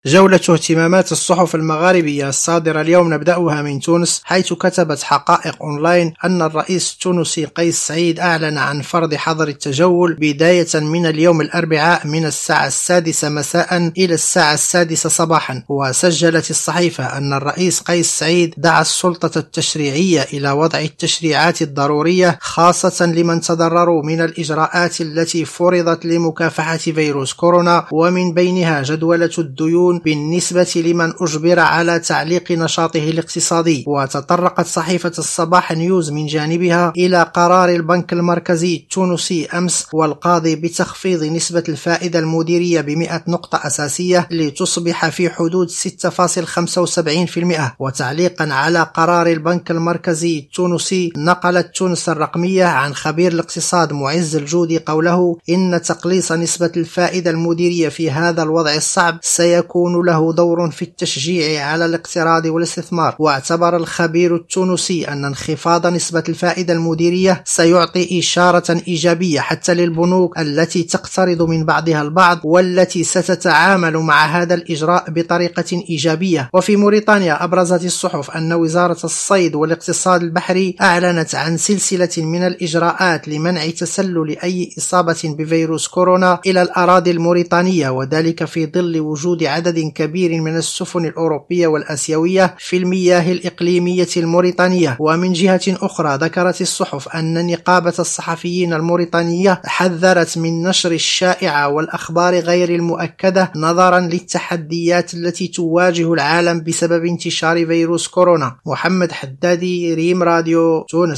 جولة اهتمامات الصحف المغاربية الصادرة اليوم نبدأها من تونس، حيث كتبت حقائق أونلاين أن الرئيس التونسي قيس سعيد أعلن عن فرض حظر التجول بداية من اليوم الأربعاء من الساعة 6 مساء إلى الساعة 6 صباحا. وسجلت الصحيفة أن الرئيس قيس سعيد دعا السلطة التشريعية إلى وضع التشريعات الضرورية خاصة لمن تضرروا من الإجراءات التي فرضت لمكافحة فيروس كورونا، ومن بينها جدولة الديون بالنسبة لمن أجبر على تعليق نشاطه الاقتصادي. وتطرقت صحيفة الصباح نيوز من جانبها إلى قرار البنك المركزي التونسي أمس والقاضي بتخفيض نسبة الفائدة المديرية ب100 نقطة أساسية لتصبح في حدود 6.75%. وتعليقا على قرار البنك المركزي التونسي، نقلت تونس الرقمية عن خبير الاقتصاد معز الجودي قوله إن تقليص نسبة الفائدة المديرية في هذا الوضع الصعب سيكون له دور في التشجيع على الاقتراض والاستثمار. واعتبر الخبير التونسي أن انخفاض نسبة الفائدة المديرية سيعطي إشارة إيجابية حتى للبنوك التي تقترض من بعضها البعض والتي ستتعامل مع هذا الإجراء بطريقة إيجابية. وفي موريتانيا أبرزت الصحف أن وزارة الصيد والاقتصاد البحري أعلنت عن سلسلة من الإجراءات لمنع تسلل أي إصابة بفيروس كورونا إلى الأراضي الموريتانية، وذلك في ظل وجود عدد كبير من السفن الأوروبية والآسيوية في المياه الإقليمية الموريتانية. ومن جهة أخرى ذكرت الصحف أن نقابة الصحفيين الموريتانية حذرت من نشر الشائعة والأخبار غير المؤكدة نظرا للتحديات التي تواجه العالم بسبب انتشار فيروس كورونا. محمد حدادي، ريم راديو، تونس.